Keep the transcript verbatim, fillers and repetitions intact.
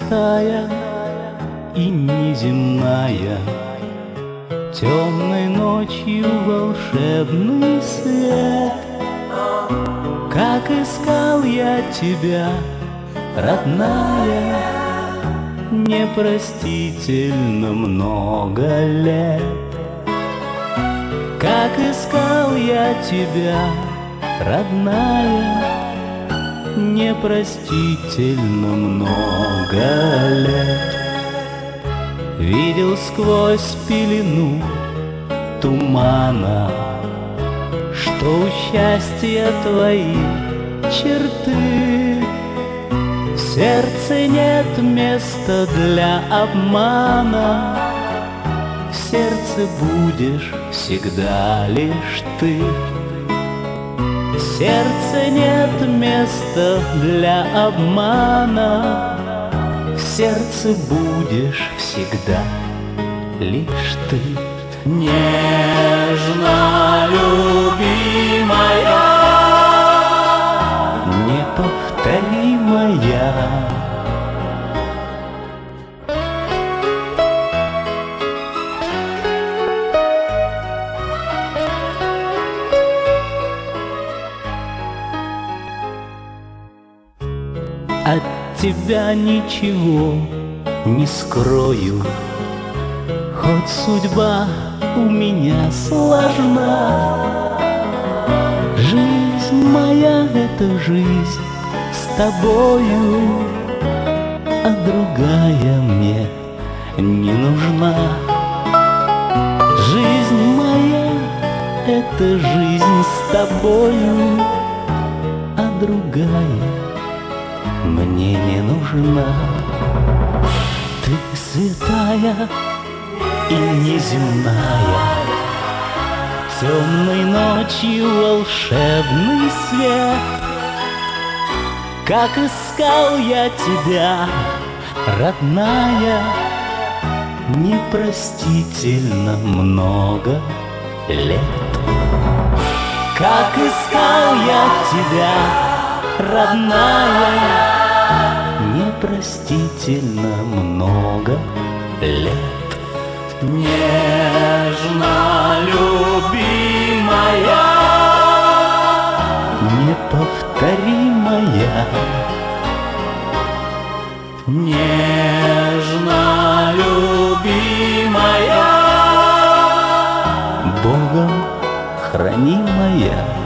святая и неземная, темной ночью волшебный свет. Как искал я тебя, родная, непростительно много лет. Как искал я тебя, родная, непростительно много лет. Видел сквозь пелену тумана, что у счастья твои черты. В сердце нет места для обмана, в сердце будешь всегда лишь ты. В сердце нет места для обмана, в сердце будешь всегда лишь ты. Нежно любимая, неповторимая, от тебя ничего не скрою, хоть судьба у меня сложна. Жизнь моя — это жизнь с тобою, а другая мне не нужна. Жизнь моя — это жизнь с тобою, а другая мне не нужна. Ты святая и неземная, темной ночью волшебный свет. Как искал я тебя, родная, непростительно много лет. Как искал я тебя, родная, непростительно много лет. Нежно любимая, неповторимая, нежно любимая, Богом хранимая.